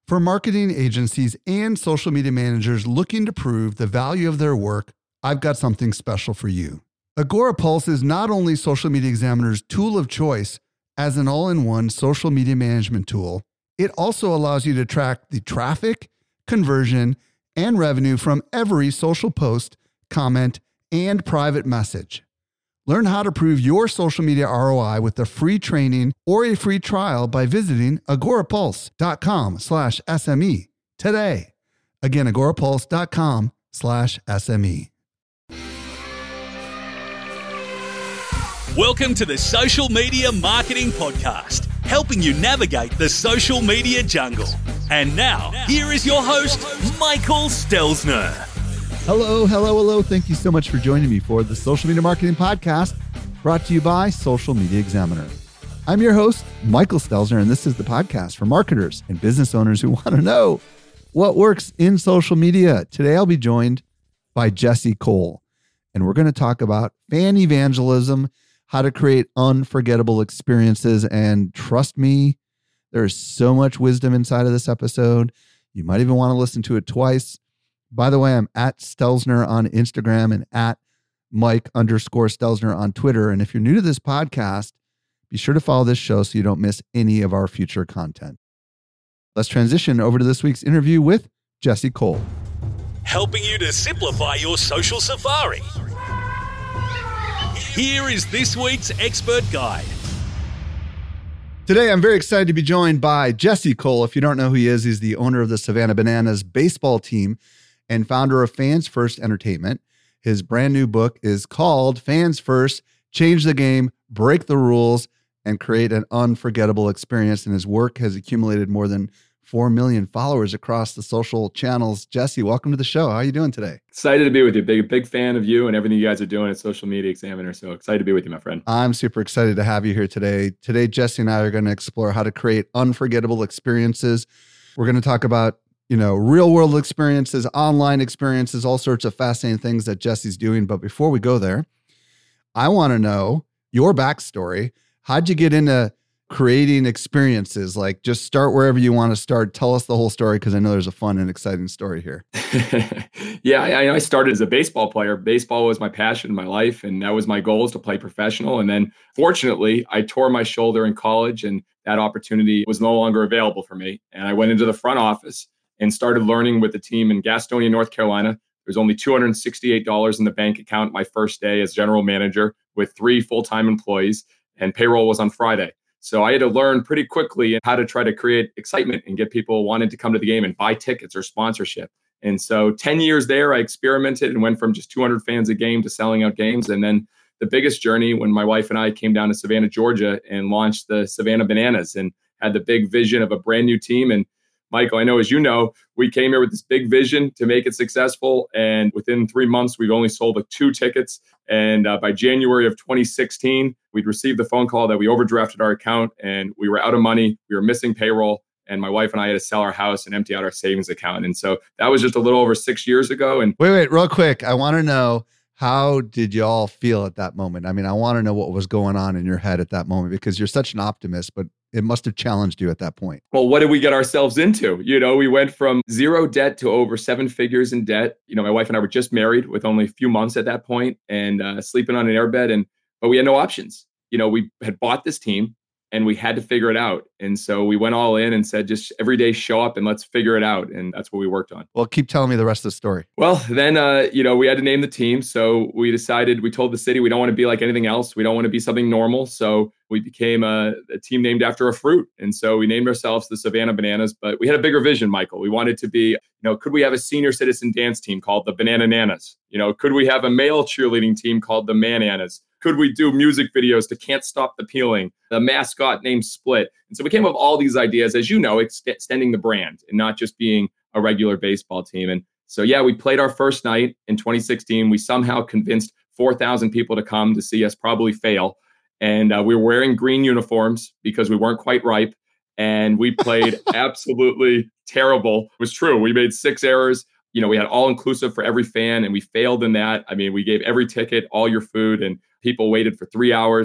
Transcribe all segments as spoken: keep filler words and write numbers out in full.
For marketing agencies and social media managers looking to prove the value of their work, I've got something special for you. Agorapulse is not only Social Media Examiner's tool of choice as an all-in-one social media management tool, it also allows you to track the traffic, conversion, and revenue from every social post, comment, and private message. Learn how to prove your social media R O I with a free training or a free trial by visiting agorapulse.com slash SME today. Again, agorapulse.com slash SME. Welcome to the Social Media Marketing Podcast, helping you navigate the social media jungle. And now, here is your host, Michael Stelzner. Hello, hello, hello. Thank you so much for joining me for the Social Media Marketing Podcast, brought to you by Social Media Examiner. I'm your host, Michael Stelzner, and this is the podcast for marketers and business owners who want to know what works in social media. Today, I'll be joined by Jesse Cole, and we're going to talk about fan evangelism, how to create unforgettable experiences, and trust me, there's so much wisdom inside of this episode. You might even want to listen to it twice. By the way, I'm at Stelzner on Instagram and at Mike underscore Stelzner on Twitter. And if you're new to this podcast, be sure to follow this show so you don't miss any of our future content. Let's transition over to this week's interview with Jesse Cole. Helping you to simplify your social safari. Here is this week's expert guide. Today, I'm very excited to be joined by Jesse Cole. If you don't know who he is, he's the owner of the Savannah Bananas baseball team and founder of Fans First Entertainment. His brand new book is called Fans First, Change the Game, Break the Rules, and Create an Unforgettable Experience. And his work has accumulated more than four million followers across the social channels. Jesse, welcome to the show. How are you doing today? Excited to be with you. Big, big fan of you and everything you guys are doing at Social Media Examiner. So excited to be with you, my friend. I'm super excited to have you here today. Today, Jesse and I are going to explore how to create unforgettable experiences. We're going to talk about you know, real world experiences, online experiences, all sorts of fascinating things that Jesse's doing. But before we go there, I want to know your backstory. How'd you get into creating experiences? Like, just start wherever you want to start. Tell us the whole story, because I know there's a fun and exciting story here. yeah, I, I started as a baseball player. Baseball was my passion in my life, and that was my goal, is to play professional. And then fortunately, I tore my shoulder in college, and that opportunity was no longer available for me. And I went into the front office and started learning with the team in Gastonia, North Carolina. There's only two hundred sixty-eight dollars in the bank account my first day as general manager with three full-time employees, and payroll was on Friday. So I had to learn pretty quickly how to try to create excitement and get people wanting to come to the game and buy tickets or sponsorship. And so ten years there, I experimented and went from just two hundred fans a game to selling out games. And then the biggest journey, when my wife and I came down to Savannah, Georgia, and launched the Savannah Bananas and had the big vision of a brand new team. And Michael, I know, as you know, we came here with this big vision to make it successful. And within three months, we've only sold like two tickets. And uh, by January of twenty sixteen, we'd received the phone call that we overdrafted our account and we were out of money. We were missing payroll. And my wife and I had to sell our house and empty out our savings account. And so that was just a little over six years ago. And wait, wait, real quick. I want to know, how did y'all feel at that moment? I mean, I want to know what was going on in your head at that moment, because you're such an optimist, but it must have challenged you at that point. Well, what did we get ourselves into? You know, we went from zero debt to over seven figures in debt. You know, my wife and I were just married with only a few months at that point and uh, sleeping on an airbed. And but we had no options. You know, we had bought this team and we had to figure it out. And so we went all in and said, just every day show up and let's figure it out. And that's what we worked on. Well, keep telling me the rest of the story. Well, then, uh, you know, we had to name the team. So we decided, we told the city, we don't want to be like anything else. We don't want to be something normal. So we became a, a team named after a fruit. And so we named ourselves the Savannah Bananas, but we had a bigger vision, Michael. We wanted to be, you know, could we have a senior citizen dance team called the Banana Nanas? You know, could we have a male cheerleading team called the Mananas? Could we do music videos to Can't Stop the Peeling, the mascot named Split? And so we came up with all these ideas, as you know, ex- extending the brand and not just being a regular baseball team. And so, yeah, we played our first night in twenty sixteen. We somehow convinced four thousand people to come to see us probably fail. And uh, we were wearing green uniforms because we weren't quite ripe. And we played absolutely terrible. It was true. We made six errors. You know, we had all inclusive for every fan and we failed in that. I mean, we gave every ticket, all your food, and people waited for three hours.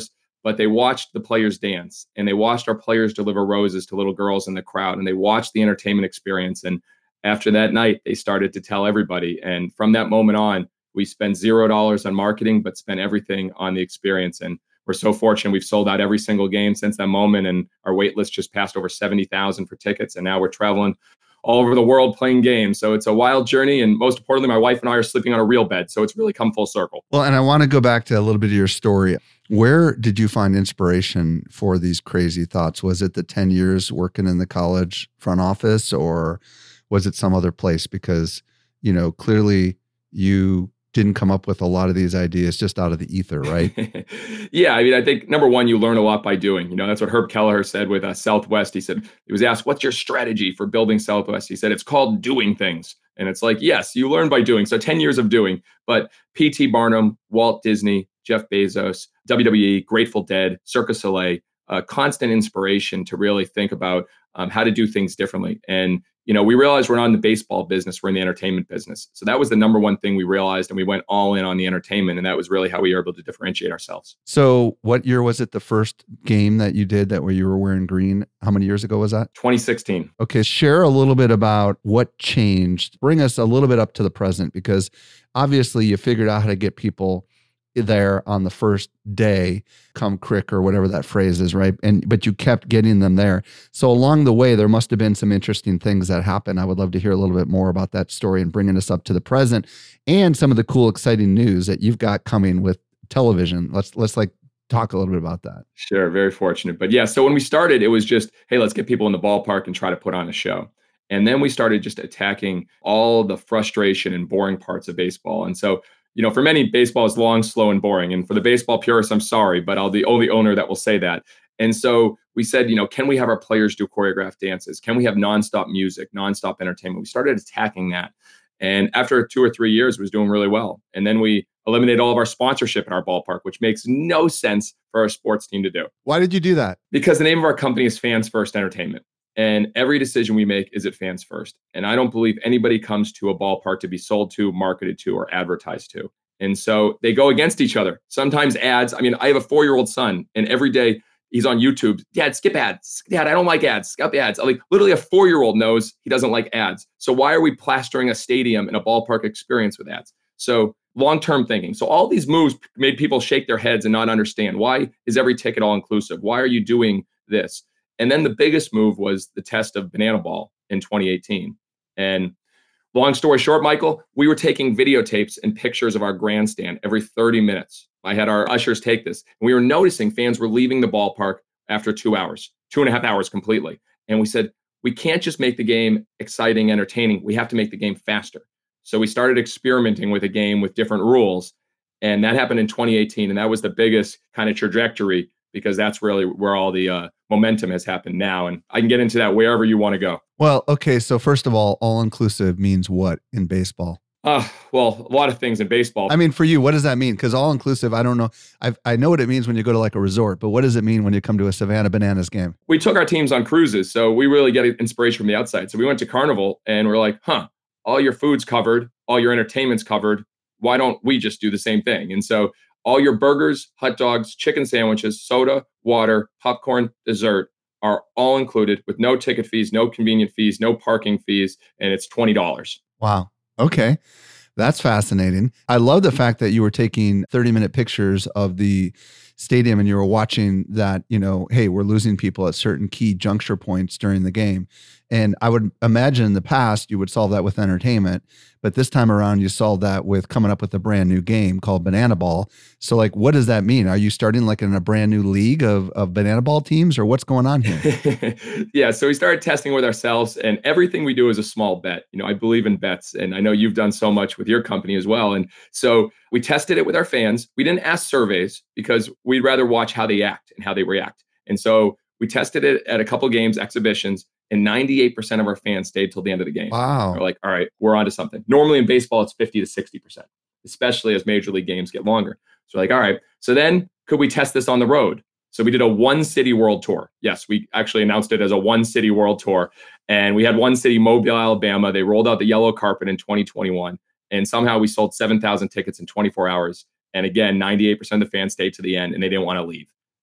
but they watched the players dance, and they watched our players deliver roses to little girls in the crowd, and they watched the entertainment experience. And after that night, they started to tell everybody. And from that moment on, we spent zero dollars on marketing, but spent everything on the experience. And we're so fortunate. We've sold out every single game since that moment. And our wait list just passed over seventy thousand for tickets. And now we're traveling all over the world playing games. So it's a wild journey. And most importantly, my wife and I are sleeping on a real bed. So it's really come full circle. Well, and I want to go back to a little bit of your story. Where did you find inspiration for these crazy thoughts? Was it the ten years working in the college front office, or was it some other place? Because, you know, clearly you didn't come up with a lot of these ideas just out of the ether, right? Yeah. I mean, I think number one, you learn a lot by doing. You know, that's what Herb Kelleher said with uh, Southwest. He said, he was asked, what's your strategy for building Southwest? He said, it's called doing things. And it's like, yes, you learn by doing. So ten years of doing. But P T Barnum, Walt Disney, Jeff Bezos, W W E, Grateful Dead, Cirque du Soleil, uh, constant inspiration to really think about um, how to do things differently. And, you know, we realized we're not in the baseball business, we're in the entertainment business. So that was the number one thing we realized, and we went all in on the entertainment. And that was really how we were able to differentiate ourselves. So what year was it, the first game that you did that where you were wearing green? How many years ago was that? twenty sixteen. Okay, share a little bit about what changed. Bring us a little bit up to the present, because obviously you figured out how to get people there on the first day, come crick or whatever that phrase is, right? And but you kept getting them there. So along the way, there must have been some interesting things that happened. I would love to hear a little bit more about that story and bringing us up to the present, and some of the cool, exciting news that you've got coming with television. Let's let's like talk a little bit about that. Sure, very fortunate. But yeah, so when we started, it was just, hey, let's get people in the ballpark and try to put on a show. And then we started just attacking all the frustration and boring parts of baseball. And so, you know, for many, baseball is long, slow, and boring. And for the baseball purists, I'm sorry, but I'll be the only owner that will say that. And so we said, you know, can we have our players do choreographed dances? Can we have nonstop music, nonstop entertainment? We started attacking that. And after two or three years, it was doing really well. And then we eliminated all of our sponsorship in our ballpark, which makes no sense for our sports team to do. Why did you do that? Because the name of our company is Fans First Entertainment. And every decision we make is at fans first. And I don't believe anybody comes to a ballpark to be sold to, marketed to, or advertised to. And so they go against each other. Sometimes ads. I mean, I have a four-year-old son, and every day he's on YouTube. Dad, skip ads. Dad, I don't like ads. Skip ads. Like literally a four-year-old knows he doesn't like ads. So why are we plastering a stadium and a ballpark experience with ads? So long-term thinking. So all these moves made people shake their heads and not understand, why is every ticket all inclusive? Why are you doing this? And then the biggest move was the test of Banana Ball in twenty eighteen. And long story short, Michael, we were taking videotapes and pictures of our grandstand every thirty minutes. I had our ushers take this. And we were noticing fans were leaving the ballpark after two hours, two and a half hours completely. And we said, we can't just make the game exciting, entertaining. We have to make the game faster. So we started experimenting with a game with different rules. And that happened in twenty eighteen. And that was the biggest kind of trajectory, because that's really where all the uh, momentum has happened now. And I can get into that wherever you want to go. Well, okay. So first of all, all-inclusive means what in baseball? Uh, well, a lot of things in baseball. I mean, for you, what does that mean? Because all-inclusive, I don't know. I I know what it means when you go to like a resort, but what does it mean when you come to a Savannah Bananas game? We took our teams on cruises, so we really get inspiration from the outside. So we went to Carnival, and we're like, huh, all your food's covered, all your entertainment's covered. Why don't we just do the same thing? And so all your burgers, hot dogs, chicken sandwiches, soda, water, popcorn, dessert are all included with no ticket fees, no convenient fees, no parking fees, and it's twenty dollars. Wow. Okay. That's fascinating. I love the fact that you were taking thirty minute pictures of the stadium and you were watching that, you know, hey, we're losing people at certain key juncture points during the game. And I would imagine in the past you would solve that with entertainment, but this time around you solved that with coming up with a brand new game called Banana Ball. So like, what does that mean? Are you starting like in a brand new league of, of Banana Ball teams, or what's going on here? Yeah. So we started testing with ourselves, and everything we do is a small bet. You know, I believe in bets, and I know you've done so much with your company as well. And so we tested it with our fans. We didn't ask surveys because we'd rather watch how they act and how they react. And so we tested it at a couple games, exhibitions, and ninety-eight percent of our fans stayed till the end of the game. Wow. We're like, all right, we're onto something. Normally in baseball, it's fifty to sixty percent, especially as major league games get longer. So we're like, all right, so then could we test this on the road? So we did a one city world tour. Yes, we actually announced it as a one city world tour. And we had one city, Mobile, Alabama. They rolled out the yellow carpet in twenty twenty-one. And somehow we sold seven thousand tickets in twenty-four hours. And again, ninety-eight percent of the fans stayed to the end, and they didn't want to leave.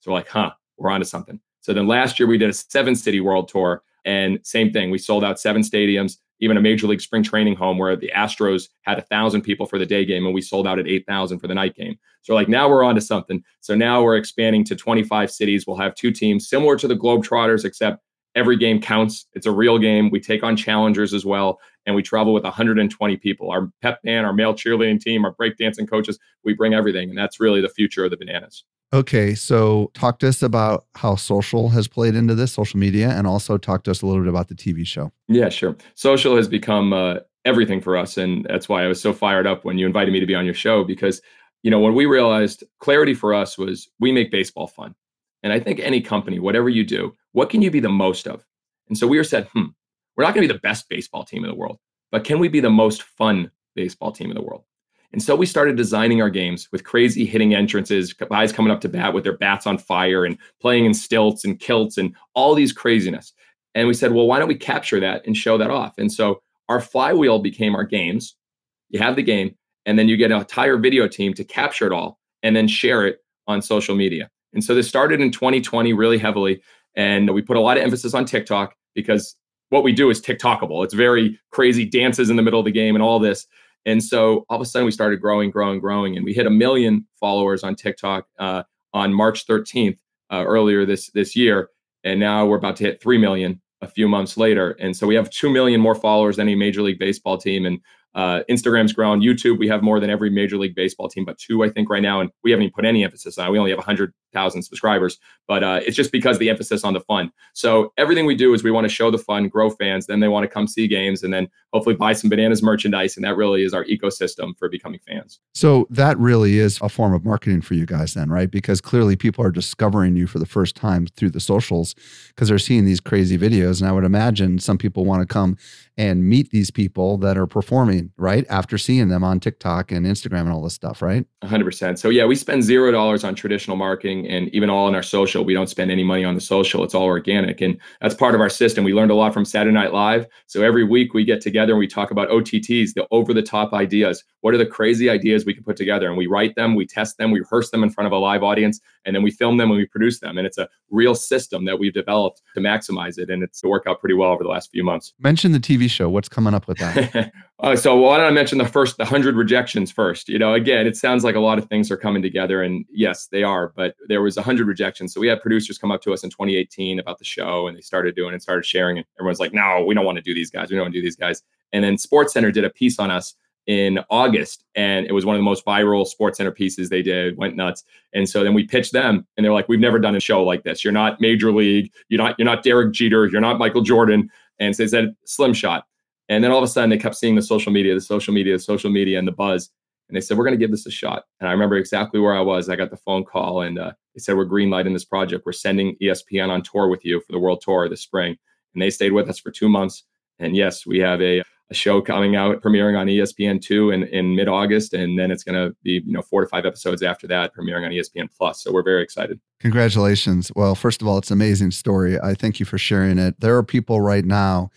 So we're like, huh, we're onto something. So then last year we did a seven city world tour, and same thing. We sold out seven stadiums, even a major league spring training home where the Astros had a thousand people for the day game, and we sold out at eight thousand for the night game. So like now we're onto something. So now we're expanding to twenty-five cities. We'll have two teams similar to the Globetrotters, except every game counts. It's a real game. We take on challengers as well, and we travel with one hundred twenty people. Our pep band, our male cheerleading team, our breakdancing coaches, we bring everything. And that's really the future of the Bananas. Okay, so talk to us about how social has played into this, social media, and also talk to us a little bit about the T V show. Yeah, sure. Social has become uh, everything for us. And that's why I was so fired up when you invited me to be on your show, because, you know, when we realized clarity for us was we make baseball fun. And I think any company, whatever you do, what can you be the most of? And so we were said, hmm, we're not going to be the best baseball team in the world, but can we be the most fun baseball team in the world? And so we started designing our games with crazy hitting entrances, guys coming up to bat with their bats on fire and playing in stilts and kilts and all these craziness. And we said, well, why don't we capture that and show that off? And so our flywheel became our games. You have the game, and then you get an entire video team to capture it all and then share it on social media. And so this started in twenty twenty really heavily. And we put a lot of emphasis on TikTok because what we do is TikTokable. It's very crazy dances in the middle of the game and all this. And so all of a sudden we started growing, growing, growing, and we hit a million followers on TikTok uh, on March thirteenth uh, earlier this this year. And now we're about to hit three million a few months later. And so we have two million more followers than any Major League Baseball team. And uh, Instagram's grown. YouTube, we have more than every Major League Baseball team, but two, I think, right now. And we haven't even put any emphasis on it. We only have one hundred thousand subscribers, but uh, it's just because the emphasis on the fun. So everything we do is we want to show the fun, grow fans, then they want to come see games, and then hopefully buy some Bananas merchandise. And that really is our ecosystem for becoming fans. So that really is a form of marketing for you guys then, right? Because clearly people are discovering you for the first time through the socials because they're seeing these crazy videos. And I would imagine some people want to come and meet these people that are performing, right? After seeing them on TikTok and Instagram and all this stuff, right? one hundred percent. So yeah, we spend zero dollars on traditional marketing, and even all in our social. We don't spend any money on the social. It's all organic. And that's part of our system. We learned a lot from Saturday Night Live. So every week we get together and we talk about O T Ts, the over-the-top ideas. What are the crazy ideas we can put together? And we write them, we test them, we rehearse them in front of a live audience, and then we film them and we produce them. And it's a real system that we've developed to maximize it. And it's worked out pretty well over the last few months. Mention the T V show. What's coming up with that? uh, so why don't I mention the first, the one hundred rejections first? You know, again, it sounds like a lot of things are coming together, and yes, they are, but there was one hundred rejections. So we had producers come up to us in twenty eighteen about the show, and they started doing it, started sharing it. Everyone's like, no, we don't want to do these guys. We don't want to do these guys. And then SportsCenter did a piece on us in August, and it was one of the most viral SportsCenter pieces they did, went nuts. And so then we pitched them, and they're like, we've never done a show like this. You're not Major League. You're not, you're not Derek Jeter. You're not Michael Jordan. And so they said, slim shot. And then all of a sudden they kept seeing the social media, the social media, the social media, and the buzz. And they said, we're going to give this a shot. And I remember exactly where I was. I got the phone call, and uh, they said, we're greenlighting this project. We're sending E S P N on tour with you for the World Tour this spring. And they stayed with us for two months. And yes, we have a, a show coming out, premiering on E S P N two in, in mid-August. And then it's going to be, you know, four to five episodes after that, premiering on E S P N Plus. So we're very excited. Congratulations. Well, first of all, it's an amazing story. I thank you for sharing it. There are people right now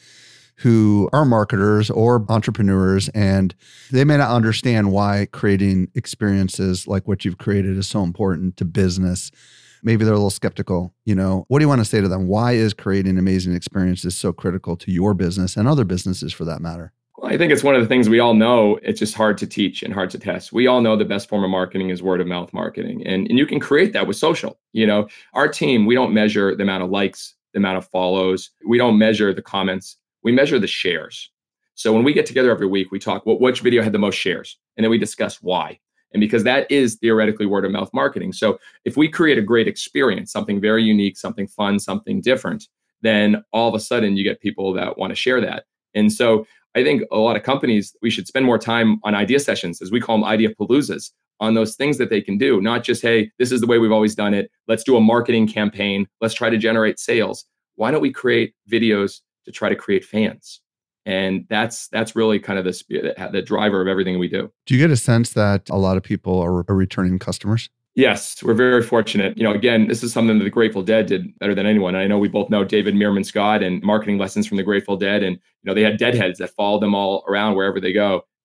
who are marketers or entrepreneurs, and they may not understand why creating experiences like what you've created is so important to business. Maybe they're a little skeptical. You know, what do you want to say to them? Why is creating amazing experiences so critical to your business and other businesses for that matter? Well, I think it's one of the things we all know. It's just hard to teach and hard to test. We all know the best form of marketing is word of mouth marketing. And, and you can create that with social. You know, our team, we don't measure the amount of likes, the amount of follows. We don't measure the comments. We measure the shares. So when we get together every week, we talk, well, which video had the most shares? And then we discuss why. And because that is theoretically word of mouth marketing. So if we create a great experience, something very unique, something fun, something different, then all of a sudden you get people that want to share that. And so I think a lot of companies, we should spend more time on idea sessions, as we call them, idea paloozas, on those things that they can do. Not just, hey, this is the way we've always done it. Let's do a marketing campaign. Let's try to generate sales. Why don't we create videos to try to create fans? And that's that's really kind of the, the driver of everything we do. Do you get a sense that a lot of people are, are returning customers? Yes, we're very fortunate. You know, again, this is something that the Grateful Dead did better than anyone. And I know we both know David Meerman Scott and marketing lessons from the Grateful Dead. And, you know, they had deadheads that followed them all around wherever they go.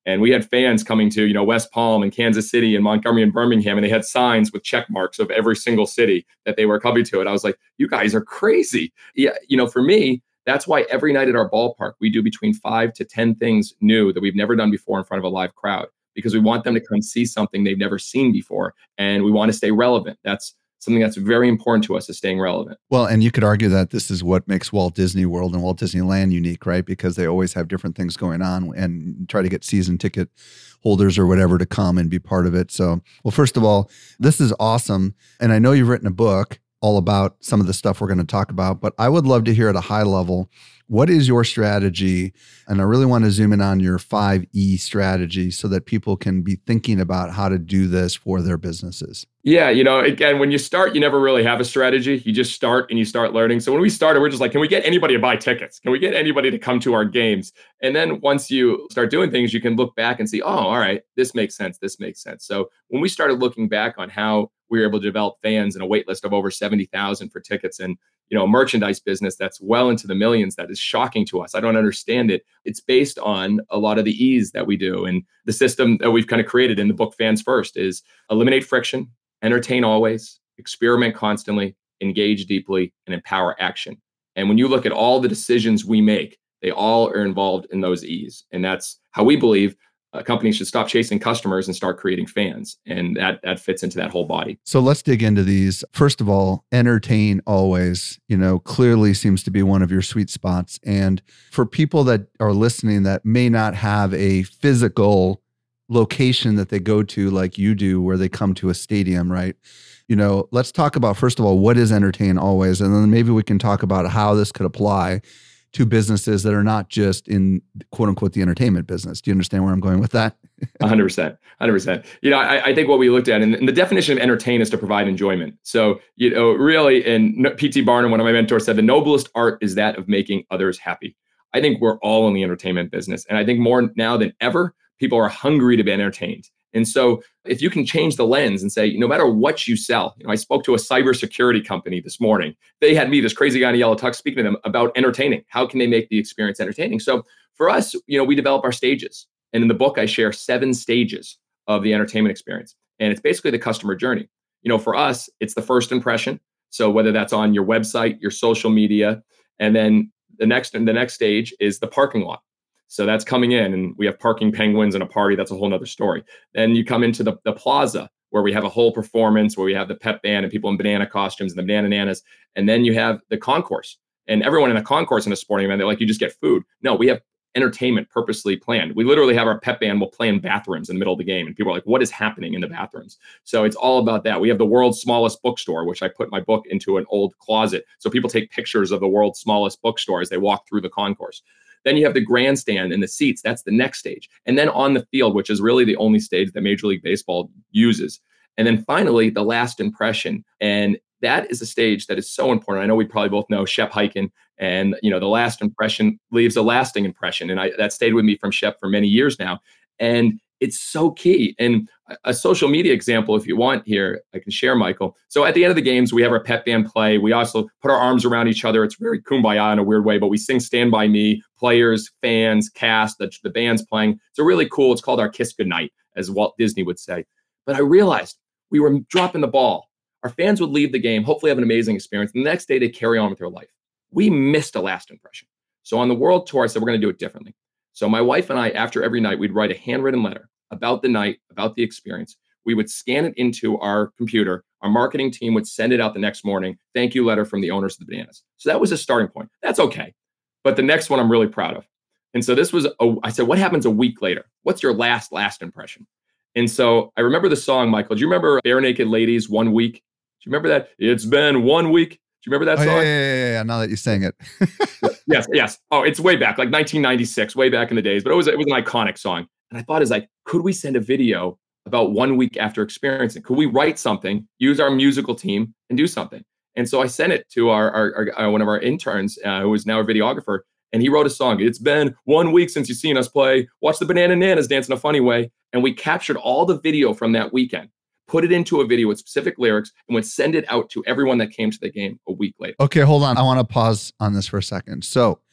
And we had fans coming to, you know, West Palm and Kansas City and Montgomery and Birmingham, and they had signs with check marks of every single city that they were coming to. And I was like, you guys are crazy. Yeah, you know, for me, that's why every night at our ballpark, we do between five to ten things new that we've never done before in front of a live crowd, because we want them to come see something they've never seen before. And we want to stay relevant. That's something that's very important to us, is staying relevant. Well, and you could argue that this is what makes Walt Disney World and Walt Disneyland unique, right? Because they always have different things going on and try to get season ticket holders or whatever to come and be part of it. So, well, first of all, this is awesome. And I know you've written a book all about some of the stuff we're going to talk about, but I would love to hear at a high level, what is your strategy? And I really want to zoom in on your five E strategy so that people can be thinking about how to do this for their businesses. Yeah, you know, again, when you start, you never really have a strategy. You just start and you start learning. So when we started, we're just like, can we get anybody to buy tickets? Can we get anybody to come to our games? And then once you start doing things, you can look back and see, oh, all right, this makes sense. This makes sense. So when we started looking back on how we were able to develop fans and a wait list of over seventy thousand for tickets, and you know, merchandise business that's well into the millions, that is shocking to us. I don't understand it. It's based on a lot of the E's that we do. And the system that we've kind of created in the book Fans First is eliminate friction, entertain always, experiment constantly, engage deeply, and empower action. And when you look at all the decisions we make, they all are involved in those E's. And that's how we believe Uh, companies should stop chasing customers and start creating fans. And that that fits into that whole body. So let's dig into these. First of all, entertain always, you know, clearly seems to be one of your sweet spots. And for people that are listening that may not have a physical location that they go to like you do, where they come to a stadium, right? You know, let's talk about, first of all, what is entertain always? And then maybe we can talk about how this could apply to businesses that are not just in quote unquote the entertainment business. Do you understand where I'm going with that? one hundred percent. one hundred percent. You know, I, I think what we looked at, and, and the definition of entertain is to provide enjoyment. So, you know, really, and P T Barnum, one of my mentors, said the noblest art is that of making others happy. I think we're all in the entertainment business. And I think more now than ever, people are hungry to be entertained. And so if you can change the lens and say, no matter what you sell, you know, I spoke to a cybersecurity company this morning. They had me, this crazy guy in a yellow tux, speaking to them about entertaining. How can they make the experience entertaining? So for us, you know, we develop our stages. And in the book, I share seven stages of the entertainment experience. And it's basically the customer journey. You know, for us, it's the first impression. So whether that's on your website, your social media, and then the next and the next stage is the parking lot. So that's coming in, and we have parking penguins and a party. That's a whole nother story. Then you come into the, the plaza, where we have a whole performance, where we have the pep band and people in banana costumes and the banana nanas. And then you have the concourse, and everyone in a concourse in a sporting event, they're like, you just get food. No, we have entertainment purposely planned. We literally have our pep band will play in bathrooms in the middle of the game. And people are like, what is happening in the bathrooms? So it's all about that. We have the world's smallest bookstore, which I put my book into an old closet. So people take pictures of the world's smallest bookstore as they walk through the concourse. Then you have the grandstand and the seats. That's the next stage. And then on the field, which is really the only stage that Major League Baseball uses. And then finally, the last impression. And that is a stage that is so important. I know we probably both know Shep Hyken, and you know, the last impression leaves a lasting impression. And I, that stayed with me from Shep for many years now. And it's so key. And a social media example, if you want here, I can share, Michael. So at the end of the games, we have our pep band play. We also put our arms around each other. It's very kumbaya in a weird way, but we sing Stand By Me, players, fans, cast, the, the band's playing. It's a really cool, it's called our Kiss Goodnight, as Walt Disney would say. But I realized we were dropping the ball. Our fans would leave the game, hopefully have an amazing experience. The next day, they carry on with their life. We missed a last impression. So on the world tour, I said, we're going to do it differently. So my wife and I, after every night, we'd write a handwritten letter about the night, about the experience. We would scan it into our computer. Our marketing team would send it out the next morning. Thank you letter from the owners of the Bananas. So that was a starting point. That's okay. But the next one I'm really proud of. And so this was, a, I said, what happens a week later? What's your last, last impression? And so I remember the song, Michael. Do you remember Bare Naked Ladies, One Week? Do you remember that? It's been one week. Do you remember that oh, song? Yeah, yeah, yeah, yeah. Now that you sang it. yes, yes. Oh, it's way back, like nineteen ninety-six, way back in the days. But it was it was an iconic song. And I thought, is like, could we send a video about one week after experiencing? Could we write something, use our musical team, and do something? And so I sent it to our, our, our uh, one of our interns, uh, who is now a videographer, and he wrote a song. It's been one week since you've seen us play. Watch the Banana Nanas dance in a funny way. And we captured all the video from that weekend, put it into a video with specific lyrics, and would send it out to everyone that came to the game a week later. Okay, hold on. I want to pause on this for a second. So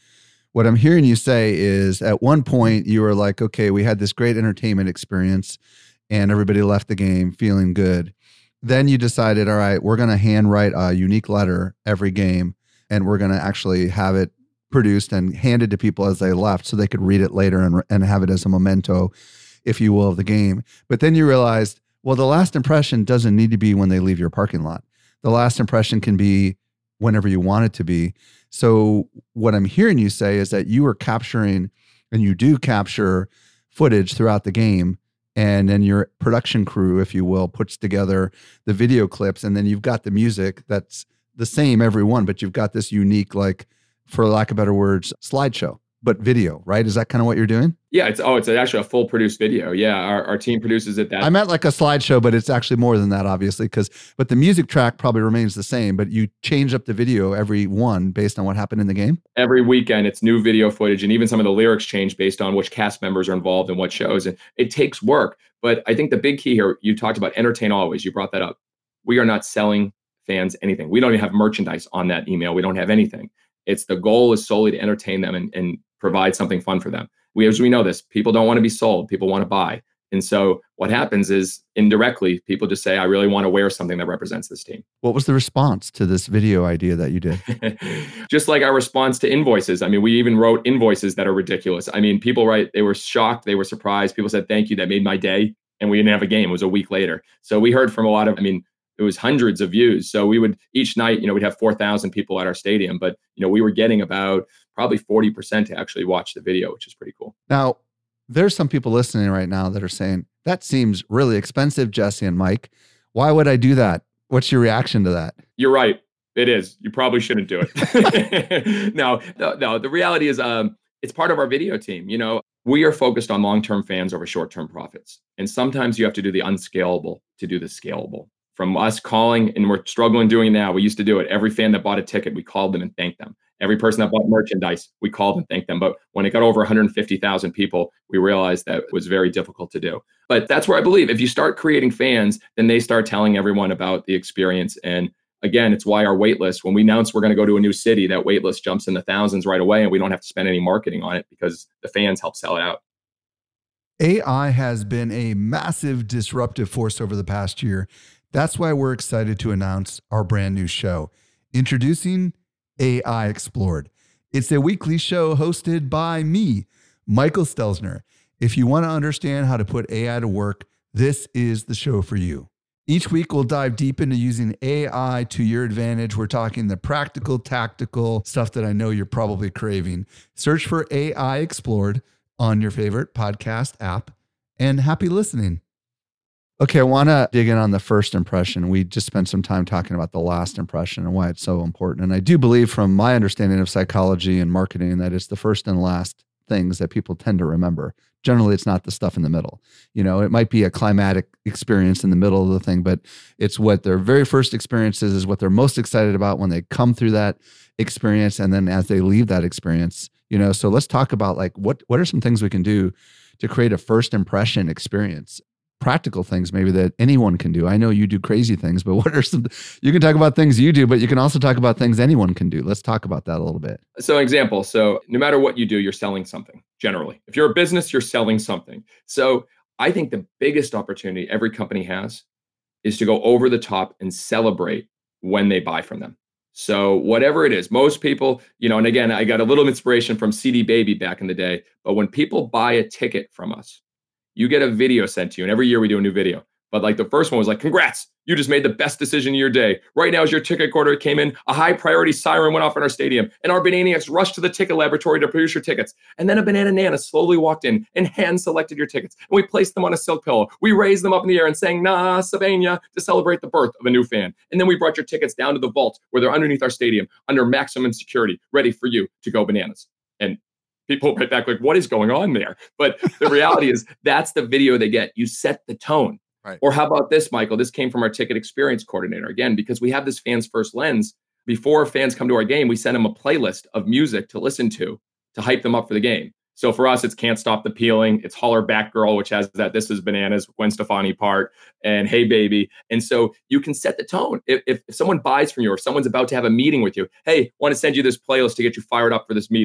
what I'm hearing you say is at one point you were like, okay, we had this great entertainment experience and everybody left the game feeling good. Then you decided, all right, we're going to handwrite a unique letter every game and we're going to actually have it produced and handed to people as they left so they could read it later and, and have it as a memento, if you will, of the game. But then you realized, well, the last impression doesn't need to be when they leave your parking lot. The last impression can be whenever you want it to be. So what I'm hearing you say is that you are capturing, and you do capture footage throughout the game, and then your production crew, if you will, puts together the video clips, and then you've got the music that's the same every one, but you've got this unique, like, for lack of better words, slideshow, but video, right? Is that kind of what you're doing? Yeah, it's oh, it's actually a full produced video. Yeah, our, our team produces it. That I meant like a slideshow, but it's actually more than that, obviously, because but the music track probably remains the same, but you change up the video every one based on what happened in the game. Every weekend, it's new video footage, and even some of the lyrics change based on which cast members are involved in what shows. And it takes work, but I think the big key here, you talked about entertain always. You brought that up. We are not selling fans anything. We don't even have merchandise on that email. We don't have anything. It's the goal is solely to entertain them and, and provide something fun for them. We, as we know this, people don't want to be sold. People want to buy. And so what happens is indirectly, people just say, I really want to wear something that represents this team. What was the response to this video idea that you did? Just like our response to invoices. I mean, we even wrote invoices that are ridiculous. I mean, people write, they were shocked. They were surprised. People said, thank you. That made my day. And we didn't have a game. It was a week later. So we heard from a lot of, I mean, it was hundreds of views. So we would each night, you know, we'd have four thousand people at our stadium, but, you know, we were getting about probably forty percent to actually watch the video, which is pretty cool. Now, there's some people listening right now that are saying, that seems really expensive, Jesse and Mike. Why would I do that? What's your reaction to that? You're right. It is. You probably shouldn't do it. no, no, no, the reality is um, it's part of our video team. You know, we are focused on long-term fans over short-term profits. And sometimes you have to do the unscalable to do the scalable. From us calling, and we're struggling doing now, we used to do it. Every fan that bought a ticket, we called them and thanked them. Every person that bought merchandise, we called and thanked them. But when it got over one hundred fifty thousand people, we realized that it was very difficult to do. But that's where I believe if you start creating fans, then they start telling everyone about the experience. And again, it's why our wait list, when we announce we're going to go to a new city, that wait list jumps in the thousands right away, and we don't have to spend any marketing on it because the fans help sell it out. A I has been a massive disruptive force over the past year. That's why we're excited to announce our brand new show, introducing A I Explored. It's a weekly show hosted by me, Michael Stelzner. If you want to understand how to put A I to work, this is the show for you. Each week, we'll dive deep into using A I to your advantage. We're talking the practical, tactical stuff that I know you're probably craving. Search for A I Explored on your favorite podcast app, and happy listening. Okay, I want to dig in on the first impression. We just spent some time talking about the last impression and why it's so important. And I do believe from my understanding of psychology and marketing that it's the first and last things that people tend to remember. Generally, it's not the stuff in the middle. You know, it might be a climatic experience in the middle of the thing, but it's what their very first experience is, is what they're most excited about when they come through that experience. And then as they leave that experience, you know, so let's talk about like, what, what are some things we can do to create a first impression experience? Practical things maybe that anyone can do. I know you do crazy things, but what are some, you can talk about things you do, but you can also talk about things anyone can do. Let's talk about that a little bit. So example, so no matter what you do, you're selling something generally. If you're a business, you're selling something. So I think the biggest opportunity every company has is to go over the top and celebrate when they buy from them. So whatever it is, most people, you know, and again, I got a little inspiration from C D Baby back in the day, but when people buy a ticket from us, you get a video sent to you. And every year we do a new video. But like the first one was like, congrats, you just made the best decision of your day. Right now, as your ticket order came in, a high priority siren went off in our stadium. And our Bananiacs rushed to the ticket laboratory to produce your tickets. And then a banana nana slowly walked in and hand selected your tickets. And we placed them on a silk pillow. We raised them up in the air and sang, Na Savania, to celebrate the birth of a new fan. And then we brought your tickets down to the vault where they're underneath our stadium, under maximum security, ready for you to go bananas. And people right back like, what is going on there? But the reality is that's the video they get. You set the tone. Right. Or how about this, Michael? This came from our ticket experience coordinator. Again, because we have this fans first lens. Before fans come to our game, we send them a playlist of music to listen to, to hype them up for the game. So for us, it's Can't Stop the Peeling. It's Holler Back Girl, which has that This Is Bananas, Gwen Stefani part, and Hey Baby. And so you can set the tone. If, if, if someone buys from you or someone's about to have a meeting with you, hey, want to send you this playlist to get you fired up for this meeting.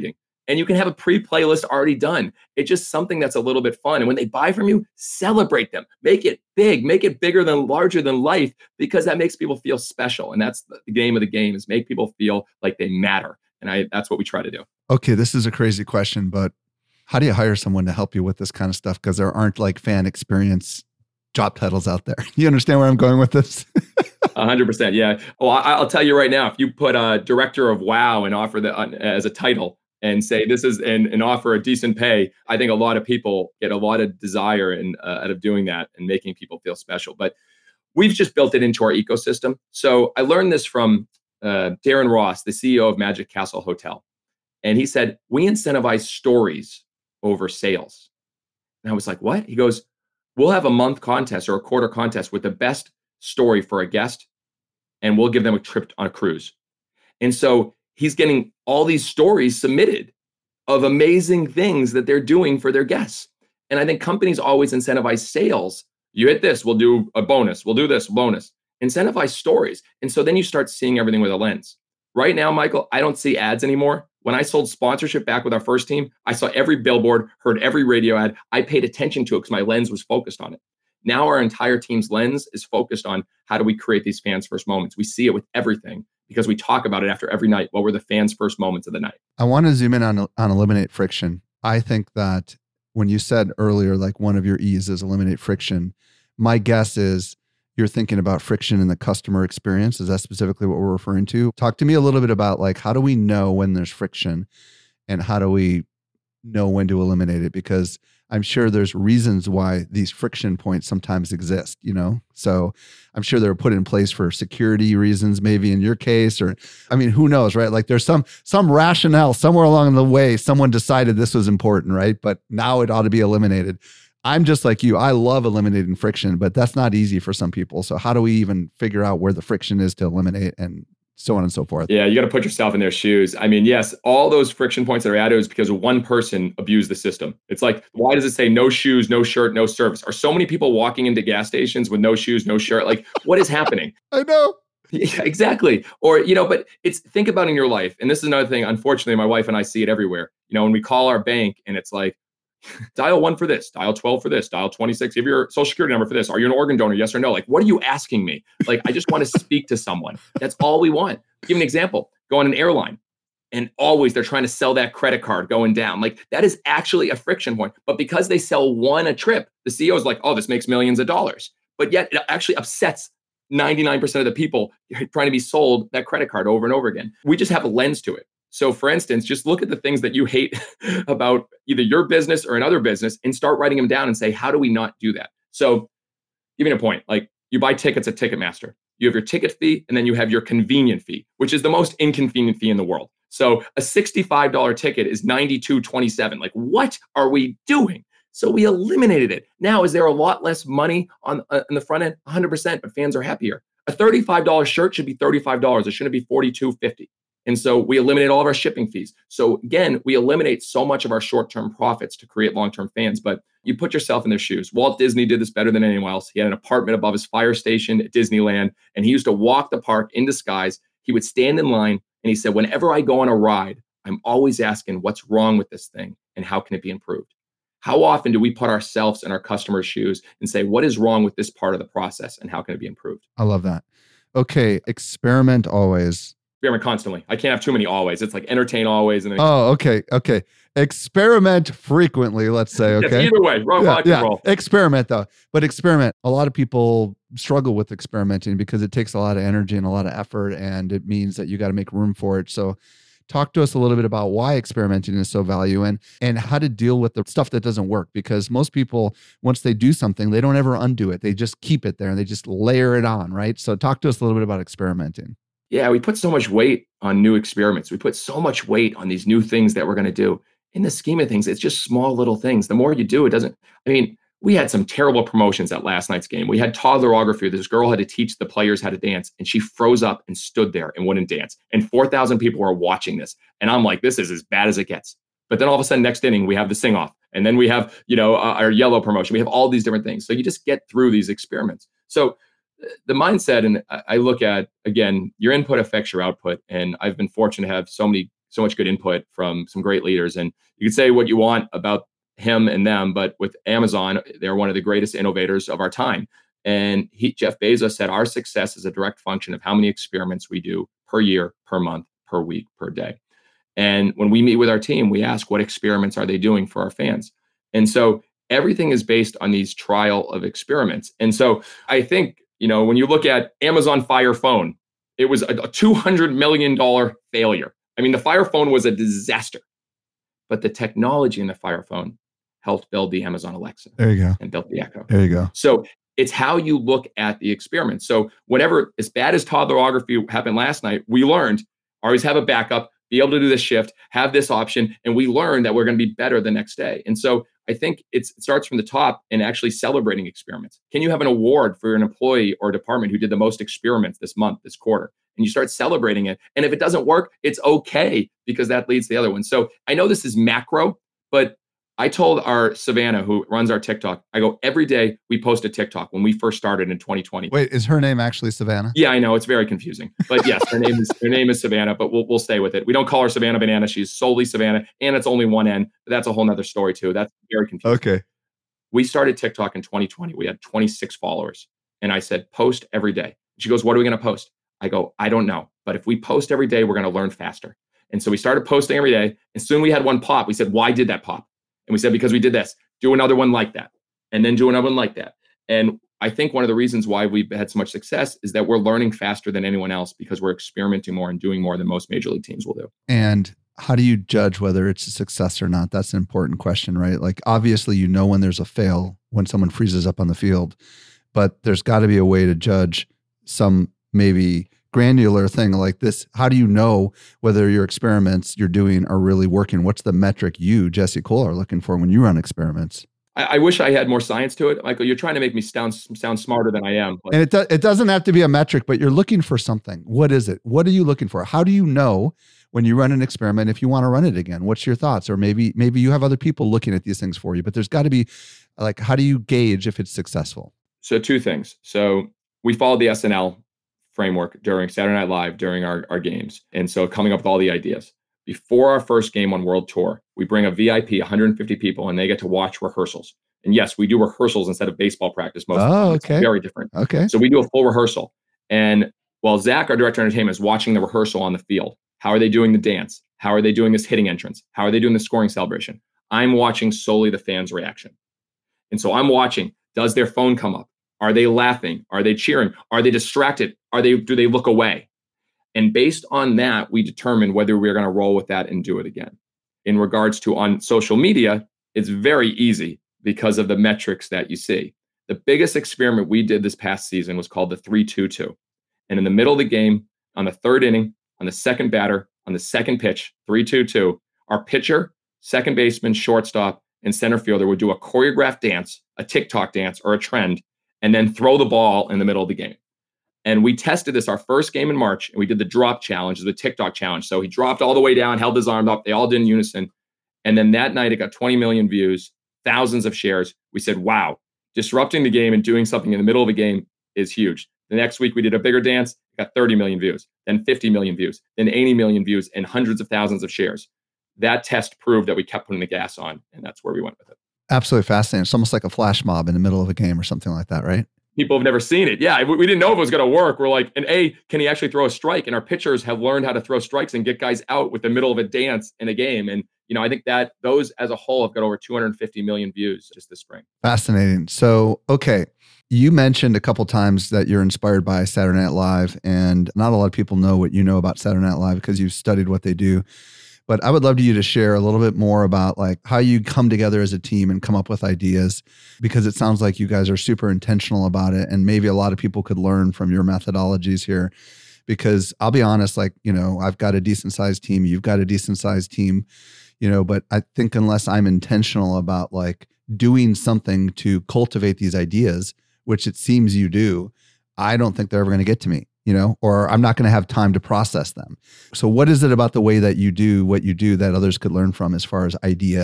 And you can have a pre-playlist already done. It's just something that's a little bit fun. And when they buy from you, celebrate them. Make it big. Make it bigger than larger than life, because that makes people feel special. And that's the game of the game, is make people feel like they matter. And I that's what we try to do. Okay, this is a crazy question, but how do you hire someone to help you with this kind of stuff? Because there aren't like fan experience job titles out there. You understand where I'm going with this? A hundred percent. Yeah. Well, I, I'll tell you right now, if you put a director of WOW and offer that as a title, and say this is and, and offer a decent pay, I think a lot of people get a lot of desire in, uh, out of doing that and making people feel special. But we've just built it into our ecosystem. So I learned this from uh, Darren Ross, the C E O of Magic Castle Hotel. And he said, we incentivize stories over sales. And I was like, what? He goes, we'll have a month contest or a quarter contest with the best story for a guest, and we'll give them a trip on a cruise. And so he's getting all these stories submitted of amazing things that they're doing for their guests. And I think companies always incentivize sales. You hit this, we'll do a bonus. We'll do this, bonus. Incentivize stories. And so then you start seeing everything with a lens. Right now, Michael, I don't see ads anymore. When I sold sponsorship back with our first team, I saw every billboard, heard every radio ad. I paid attention to it because my lens was focused on it. Now our entire team's lens is focused on how do we create these fans' first moments. We see it with everything, because we talk about it after every night. What were the fans' first moments of the night? I want to zoom in on, on eliminate friction. I think that when you said earlier, like one of your E's is eliminate friction, my guess is you're thinking about friction in the customer experience. Is that specifically what we're referring to? Talk to me a little bit about like, how do we know when there's friction and how do we know when to eliminate it? Because I'm sure there's reasons why these friction points sometimes exist, you know? So I'm sure they're put in place for security reasons, maybe in your case, or, I mean, who knows, right? Like there's some, some rationale somewhere along the way, someone decided this was important, right? But now it ought to be eliminated. I'm just like you. I love eliminating friction, but that's not easy for some people. So how do we even figure out where the friction is to eliminate, and so on and so forth? Yeah, you got to put yourself in their shoes. I mean, yes, all those friction points that are added is because one person abused the system. It's like, why does it say no shoes, no shirt, no service? Are so many people walking into gas stations with no shoes, no shirt? Like, what is happening? I know. Yeah, exactly. Or, you know, but it's, think about in your life. And this is another thing, unfortunately, my wife and I see it everywhere. You know, when we call our bank and it's like, dial one for this, dial twelve for this, dial twenty-six, give your social security number for this. Are you an organ donor? Yes or no? Like, what are you asking me? Like, I just want to speak to someone. That's all we want. Give you an example. Go on an airline and always they're trying to sell that credit card going down. Like, that is actually a friction point. But because they sell one a trip, the C E O is like, oh, this makes millions of dollars. But yet it actually upsets ninety-nine percent of the people trying to be sold that credit card over and over again. We just have a lens to it. So for instance, just look at the things that you hate about either your business or another business and start writing them down and say, how do we not do that? So give me a point. Like, you buy tickets at Ticketmaster. You have your ticket fee, and then you have your convenient fee, which is the most inconvenient fee in the world. So a sixty-five dollars ticket is ninety-two twenty-seven. Like, what are we doing? So we eliminated it. Now, is there a lot less money on, uh, on the front end? one hundred percent, but fans are happier. A thirty-five dollars shirt should be thirty-five dollars. It shouldn't be forty-two fifty. And so we eliminate all of our shipping fees. So again, we eliminate so much of our short-term profits to create long-term fans. But you put yourself in their shoes. Walt Disney did this better than anyone else. He had an apartment above his fire station at Disneyland, and he used to walk the park in disguise. He would stand in line, and he said, whenever I go on a ride, I'm always asking what's wrong with this thing and how can it be improved? How often do we put ourselves in our customers' shoes and say, what is wrong with this part of the process and how can it be improved? I love that. Okay, experiment always. Experiment constantly. I can't have too many always. It's like entertain always. And then oh, okay. Okay. Experiment frequently, let's say. Okay. Yes, either way. Wrong, yeah, rock yeah. and roll. Experiment though. But experiment. A lot of people struggle with experimenting because it takes a lot of energy and a lot of effort, and it means that you got to make room for it. So talk to us a little bit about why experimenting is so valuable, and, and how to deal with the stuff that doesn't work. Because most people, once they do something, they don't ever undo it. They just keep it there and they just layer it on, right? So talk to us a little bit about experimenting. Yeah, we put so much weight on new experiments. We put so much weight on these new things that we're going to do. In the scheme of things, it's just small little things. The more you do, it doesn't. I mean, we had some terrible promotions at last night's game. We had toddlerography. This girl had to teach the players how to dance, and she froze up and stood there and wouldn't dance. And four thousand people were watching this. And I'm like, this is as bad as it gets. But then all of a sudden, next inning, we have the sing-off. And then we have, you know, uh, our yellow promotion. We have all these different things. So you just get through these experiments. So the mindset, and I look at, again, your input affects your output. And I've been fortunate to have so many so much good input from some great leaders. And you can say what you want about him and them, but with Amazon, they're one of the greatest innovators of our time. And he, Jeff Bezos said, our success is a direct function of how many experiments we do per year, per month, per week, per day. And when we meet with our team, we ask what experiments are they doing for our fans? And so everything is based on these trial of experiments. And so I think, you know, when you look at Amazon Fire Phone, it was a, a two hundred million dollars failure. I mean, the Fire Phone was a disaster, but the technology in the Fire Phone helped build the Amazon Alexa. There you go. And built the Echo. There you go. So it's how you look at the experiment. So whenever, as bad as toddlerography happened last night, we learned always have a backup, be able to do this shift, have this option, and we learned that we're going to be better the next day. And so I think it's, it starts from the top and actually celebrating experiments. Can you have an award for an employee or department who did the most experiments this month, this quarter? And you start celebrating it. And if it doesn't work, it's okay, because that leads to the other one. So I know this is macro, but I told our Savannah, who runs our TikTok, I go, every day we post a TikTok when we first started in twenty twenty. Wait, is her name actually Savannah? Yeah, I know. It's very confusing. But yes, her name is her name is Savannah, but we'll we'll stay with it. We don't call her Savannah Banana. She's solely Savannah, and it's only one N. But that's a whole nother story too. That's very confusing. Okay. We started TikTok in twenty twenty. We had twenty-six followers. And I said, post every day. She goes, what are we going to post? I go, I don't know. But if we post every day, we're going to learn faster. And so we started posting every day. And soon we had one pop. We said, why did that pop? And we said, because we did this, do another one like that, and then do another one like that. And I think one of the reasons why we've had so much success is that we're learning faster than anyone else, because we're experimenting more and doing more than most major league teams will do. And how do you judge whether it's a success or not? That's an important question, right? Like, obviously, you know when there's a fail, when someone freezes up on the field, but there's got to be a way to judge some maybe granular thing like this. How do you know whether your experiments you're doing are really working? What's the metric you, Jesse Cole, are looking for when you run experiments? I, I wish I had more science to it. Michael, you're trying to make me sound sound smarter than I am. But. And it, do, it doesn't have to be a metric, but you're looking for something. What is it? What are you looking for? How do you know when you run an experiment if you want to run it again? What's your thoughts? Or maybe maybe you have other people looking at these things for you, but there's got to be, like, how do you gauge if it's successful? So two things. So we followed the S N L framework during Saturday Night Live during our, our games. And so coming up with all the ideas. Before our first game on World Tour, we bring a V I P, one hundred fifty people, and they get to watch rehearsals. And yes, we do rehearsals instead of baseball practice most oh, of the time. Okay. It's very different. Okay. So we do a full rehearsal. And while Zach, our director of entertainment, is watching the rehearsal on the field, how are they doing the dance? How are they doing this hitting entrance? How are they doing the scoring celebration? I'm watching solely the fans' reaction. And so I'm watching, does their phone come up? Are they laughing? Are they cheering? Are they distracted? Are they, do they look away? And based on that, we determine whether we're going to roll with that and do it again. In regards to on social media, it's very easy because of the metrics that you see. The biggest experiment we did this past season was called the three two two. And in the middle of the game, on the third inning, on the second batter, on the second pitch, three two two, our pitcher, second baseman, shortstop, and center fielder would do a choreographed dance, a TikTok dance, or a trend, and then throw the ball in the middle of the game. And we tested this our first game in March, and we did the drop challenge, the TikTok challenge. So he dropped all the way down, held his arm up. They all did in unison. And then that night, it got twenty million views, thousands of shares. We said, wow, disrupting the game and doing something in the middle of the game is huge. The next week, we did a bigger dance, it got thirty million views, then fifty million views, then eighty million views, and hundreds of thousands of shares. That test proved that we kept putting the gas on, and that's where we went with it. Absolutely fascinating. It's almost like a flash mob in the middle of a game or something like that, right? People have never seen it. Yeah, we didn't know if it was going to work. We're like, and A, can he actually throw a strike? And our pitchers have learned how to throw strikes and get guys out with the middle of a dance in a game. And, you know, I think that those as a whole have got over two hundred fifty million views just this spring. Fascinating. So, okay. You mentioned a couple times that you're inspired by Saturday Night Live, and not a lot of people know what you know about Saturday Night Live because you've studied what they do. But I would love you to share a little bit more about like how you come together as a team and come up with ideas, because it sounds like you guys are super intentional about it. And maybe a lot of people could learn from your methodologies here, because I'll be honest, like, you know, I've got a decent sized team. You've got a decent sized team, you know, but I think unless I'm intentional about like doing something to cultivate these ideas, which it seems you do, I don't think they're ever going to get to me. You know, or I'm not going to have time to process them. So what is it about the way that you do what you do that others could learn from as far as idea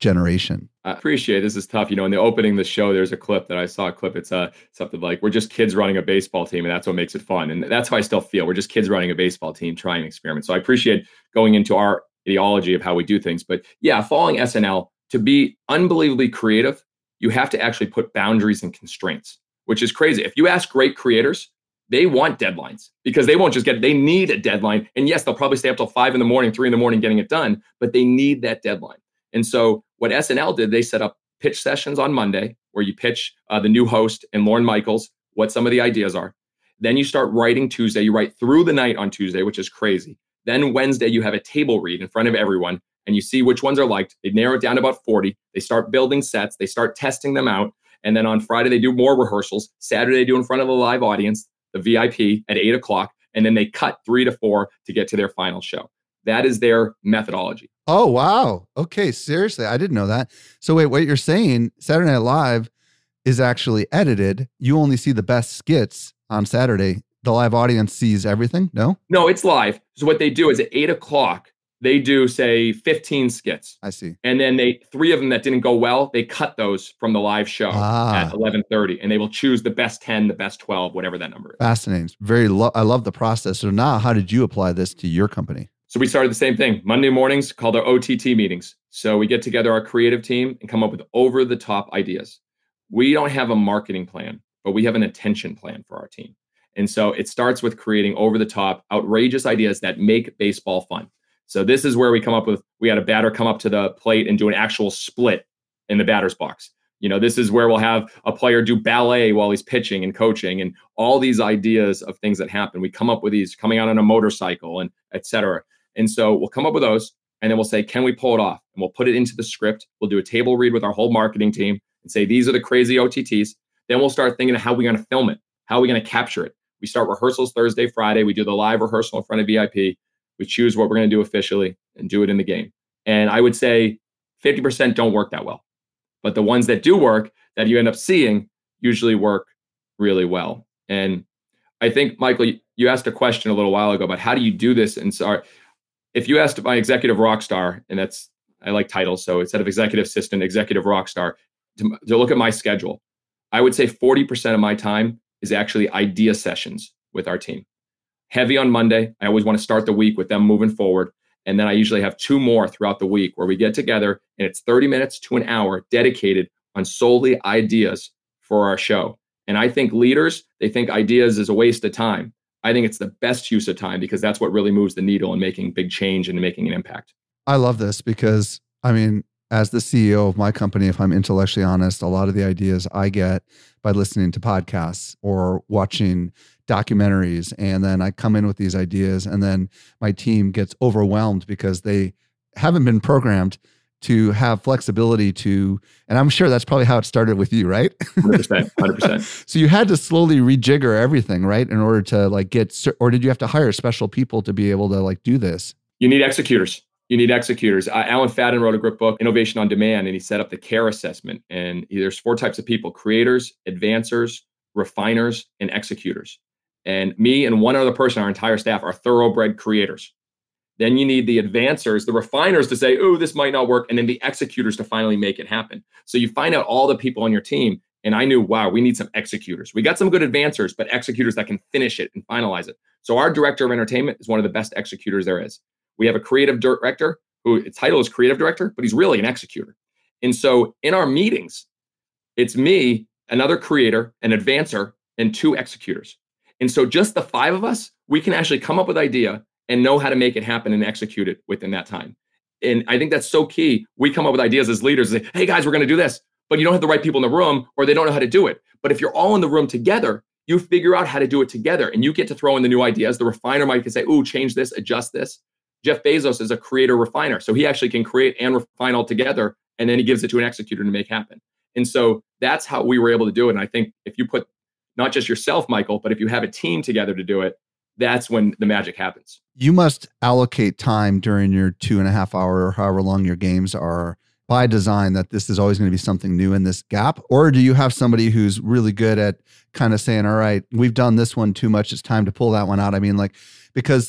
generation. I appreciate it. This is tough. You know, in the opening of the show, there's a clip that I saw a clip. It's uh, something like, we're just kids running a baseball team, and that's what makes it fun. And that's how I still feel. We're just kids running a baseball team, trying experiments. So I appreciate going into our ideology of how we do things. But yeah, following S N L, to be unbelievably creative, you have to actually put boundaries and constraints, which is crazy. If you ask great creators, they want deadlines because they won't just get, they need a deadline. And yes, they'll probably stay up till five in the morning, three in the morning getting it done, but they need that deadline. And so what S N L did, they set up pitch sessions on Monday where you pitch uh, the new host and Lorne Michaels what some of the ideas are. Then you start writing Tuesday. You write through the night on Tuesday, which is crazy. Then Wednesday, you have a table read in front of everyone and you see which ones are liked. They narrow it down to about forty. They start building sets. They start testing them out. And then on Friday, they do more rehearsals. Saturday, they do in front of a live audience, the V I P at eight o'clock. And then they cut three to four to get to their final show. That is their methodology. Oh, wow. Okay. Seriously. I didn't know that. So wait, what you're saying, Saturday Night Live is actually edited. You only see the best skits on Saturday. The live audience sees everything? No? No, it's live. So what they do is at eight o'clock, they do say fifteen skits. I see. And then they, three of them that didn't go well, they cut those from the live show ah. at eleven thirty. And they will choose the best ten, the best twelve, whatever that number is. Fascinating. Very lo- I love the process. So now how did you apply this to your company? So we started the same thing. Monday mornings called our O T T meetings. So we get together our creative team and come up with over-the-top ideas. We don't have a marketing plan, but we have an attention plan for our team. And so it starts with creating over-the-top, outrageous ideas that make baseball fun. So this is where we come up with, we had a batter come up to the plate and do an actual split in the batter's box. You know, this is where we'll have a player do ballet while he's pitching and coaching and all these ideas of things that happen. We come up with these coming out on a motorcycle and et cetera. And so we'll come up with those and then we'll say, can we pull it off? And we'll put it into the script. We'll do a table read with our whole marketing team and say, these are the crazy O T Ts. Then we'll start thinking of how we're going to film it. How are we going to capture it? We start rehearsals Thursday, Friday. We do the live rehearsal in front of V I P. We choose what we're going to do officially and do it in the game. And I would say fifty percent don't work that well. But the ones that do work, that you end up seeing, usually work really well. And I think, Michael, you asked a question a little while ago about how do you do this? And so if you asked my executive rock star, and that's, I like titles, so instead of executive assistant, executive rock star, to, to look at my schedule, I would say forty percent of my time is actually idea sessions with our team. Heavy on Monday. I always want to start the week with them moving forward. And then I usually have two more throughout the week where we get together and it's thirty minutes to an hour dedicated on solely ideas for our show. And I think leaders, they think ideas is a waste of time. I think it's the best use of time because that's what really moves the needle and making big change and making an impact. I love this because, I mean, as the C E O of my company, if I'm intellectually honest, a lot of the ideas I get by listening to podcasts or watching documentaries. And then I come in with these ideas and then my team gets overwhelmed because they haven't been programmed to have flexibility to, and I'm sure that's probably how it started with you, right? one hundred percent, one hundred percent. So you had to slowly rejigger everything, right? In order to like get, or did you have to hire special people to be able to like do this? You need executors. You need executors. Uh, Alan Fadden wrote a great book, Innovation on Demand, and he set up the CARE assessment. And there's four types of people: creators, advancers, refiners, and executors. And me and one other person, our entire staff, are thoroughbred creators. Then you need the advancers, the refiners to say, oh, this might not work. And then the executors to finally make it happen. So you find out all the people on your team. And I knew, wow, we need some executors. We got some good advancers, but executors that can finish it and finalize it. So our director of entertainment is one of the best executors there is. We have a creative director who its title is creative director, but he's really an executor. And so in our meetings, it's me, another creator, an advancer, and two executors. And so just the five of us, we can actually come up with an idea and know how to make it happen and execute it within that time. And I think that's so key. We come up with ideas as leaders and say, hey guys, we're going to do this, but you don't have the right people in the room or they don't know how to do it. But if you're all in the room together, you figure out how to do it together and you get to throw in the new ideas. The refiner might say, ooh, change this, adjust this. Jeff Bezos is a creator refiner. So he actually can create and refine all together. And then he gives it to an executor to make happen. And so that's how we were able to do it. And I think if you put not just yourself, Michael, but if you have a team together to do it, that's when the magic happens. You must allocate time during your two and a half hour or however long your games are by design that this is always going to be something new in this gap? Or do you have somebody who's really good at kind of saying, all right, we've done this one too much. It's time to pull that one out. I mean, like, because like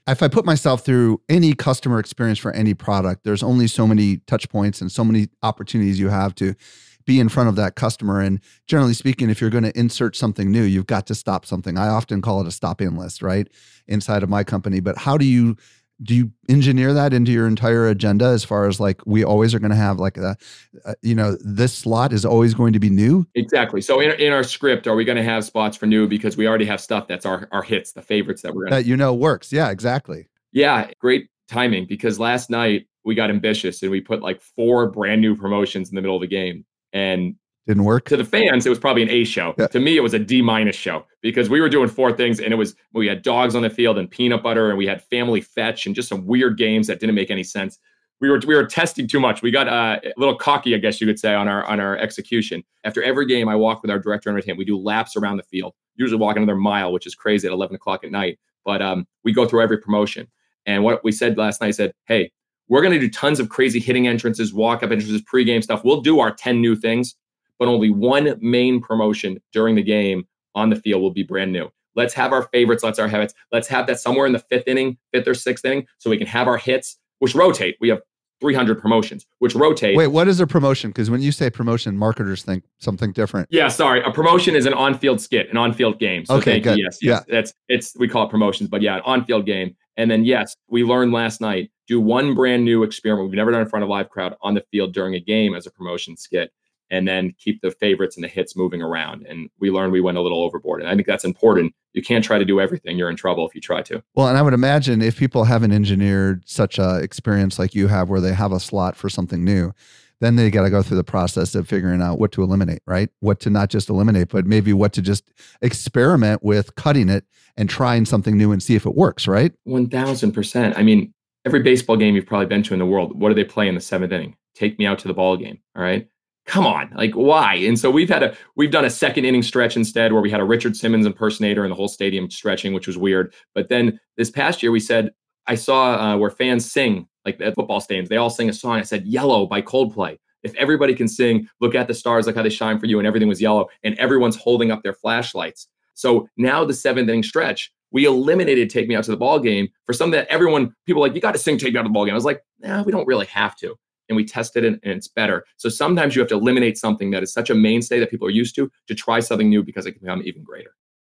If I put myself through any customer experience for any product, there's only so many touch points and so many opportunities you have to be in front of that customer. And generally speaking, if you're going to insert something new, you've got to stop something. I often call it a stop-in list, right? Inside of my company. But how do you do you engineer that into your entire agenda as far as like, we always are going to have like a, a, you know, this slot is always going to be new? Exactly. So in, in our script, are we going to have spots for new? Because we already have stuff that's our, our hits, the favorites that we're going to. That you know works. Yeah, exactly. Yeah, great timing, because last night we got ambitious and we put like four brand new promotions in the middle of the game. And didn't work. To the fans, it was probably an A show. Yeah. To me, it was a D minus show, because we were doing four things, and it was, we had dogs on the field and peanut butter, and we had family fetch and just some weird games that didn't make any sense. We were we were testing too much. We got uh, a little cocky, I guess you could say, on our on our execution. After every game, I walk with our director of entertainment. We do laps around the field, usually walk another mile, which is crazy at eleven o'clock at night. But um, we go through every promotion. And what we said last night, I said, hey, we're going to do tons of crazy hitting entrances, walk up entrances, pregame stuff. We'll do our ten new things, but only one main promotion during the game on the field will be brand new. Let's have our favorites. Let's our habits. Let's have that somewhere in the fifth inning, fifth or sixth inning, so we can have our hits, which rotate. We have three hundred promotions, which rotate. Wait, what is a promotion? Because when you say promotion, marketers think something different. Yeah, sorry. A promotion is an on-field skit, an on-field game. So okay, thank good. you. Yes, yes. Yeah. That's it's we call it promotions, but yeah, an on-field game. And then yes, we learned last night, do one brand new experiment we've never done in front of a live crowd on the field during a game as a promotion skit, and then keep the favorites and the hits moving around. And we learned we went a little overboard. And I think that's important. You can't try to do everything. You're in trouble if you try to. Well, and I would imagine if people haven't engineered such a experience like you have, where they have a slot for something new, then they got to go through the process of figuring out what to eliminate, right? What to not just eliminate, but maybe what to just experiment with cutting it and trying something new and see if it works, right? one thousand percent. I mean, every baseball game you've probably been to in the world, what do they play in the seventh inning? Take me out to the ball game. All right. Come on, like why? And so we've had a we've done a second inning stretch instead, where we had a Richard Simmons impersonator and the whole stadium stretching, which was weird. But then this past year, we said, I saw uh, where fans sing, like at football stadiums, they all sing a song. I said, Yellow by Coldplay. If everybody can sing, look at the stars, look how they shine for you, and everything was yellow, and everyone's holding up their flashlights. So now the seventh inning stretch, we eliminated Take Me Out to the Ball Game for something that everyone, people like, you got to sing Take Me Out to the Ball Game. I was like, nah, we don't really have to. And we tested it, and it's better. So sometimes you have to eliminate something that is such a mainstay that people are used to, to try something new, because it can become even greater.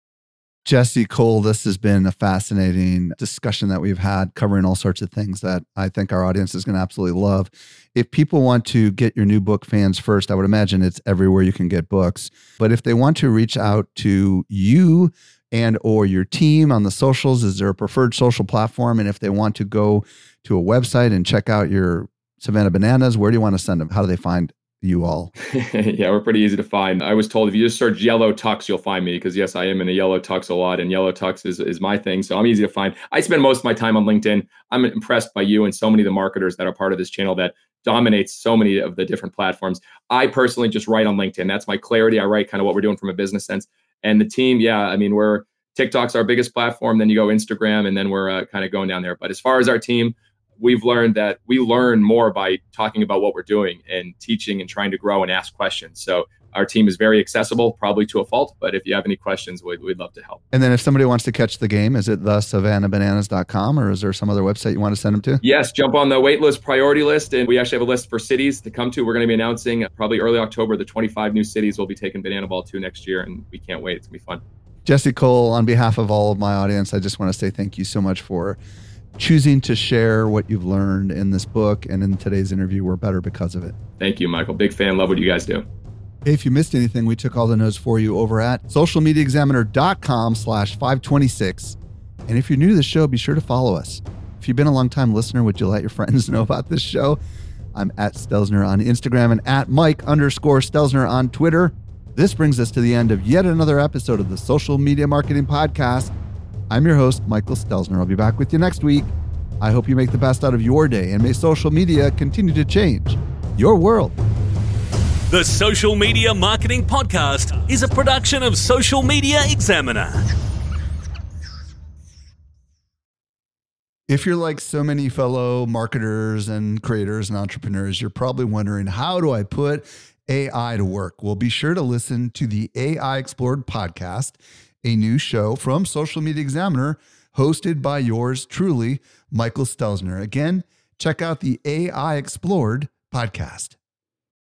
Jesse Cole, this has been a fascinating discussion that we've had, covering all sorts of things that I think our audience is going to absolutely love. If people want to get your new book, Fans First, I would imagine it's everywhere you can get books. But if they want to reach out to you and or your team on the socials, is there a preferred social platform? And if they want to go to a website and check out your Savannah Bananas, where do you want to send them? How do they find you all? Yeah, we're pretty easy to find. I was told if you just search Yellow Tux, you'll find me, because yes, I am in a yellow tux a lot, and Yellow Tux is, is my thing. So I'm easy to find. I spend most of my time on LinkedIn. I'm impressed by you and so many of the marketers that are part of this channel that dominates so many of the different platforms. I personally just write on LinkedIn. That's my clarity. I write kind of what we're doing from a business sense. And the team, yeah, I mean, we're TikTok's our biggest platform. Then you go Instagram, and then we're uh, kind of going down there. But as far as our team, we've learned that we learn more by talking about what we're doing and teaching and trying to grow and ask questions. So our team is very accessible, probably to a fault, but if you have any questions, we'd, we'd love to help. And then if somebody wants to catch the game, is it the savannah bananas dot com, or is there some other website you want to send them to? Yes, jump on the wait list priority list. And we actually have a list for cities to come to. We're going to be announcing probably early October, the twenty-five new cities we'll be taking Banana Ball to next year. And we can't wait. It's going to be fun. Jesse Cole, on behalf of all of my audience, I just want to say thank you so much for choosing to share what you've learned in this book and in today's interview. We're better because of it. Thank you, Michael. Big fan. Love what you guys do. Hey, if you missed anything, we took all the notes for you over at socialmediaexaminer.com slash 526. And if you're new to the show, be sure to follow us. If you've been a long-time listener, would you let your friends know about this show? I'm at Stelzner on Instagram and at Mike underscore Stelzner on Twitter. This brings us to the end of yet another episode of the Social Media Marketing Podcast. I'm your host, Michael Stelzner. I'll be back with you next week. I hope you make the best out of your day, and may social media continue to change your world. The Social Media Marketing Podcast is a production of Social Media Examiner. If you're like so many fellow marketers and creators and entrepreneurs, you're probably wondering, how do I put A I to work? Well, be sure to listen to the A I Explored podcast. a new show from Social Media Examiner hosted by yours truly, Michael Stelzner. Again, check out the A I Explored podcast.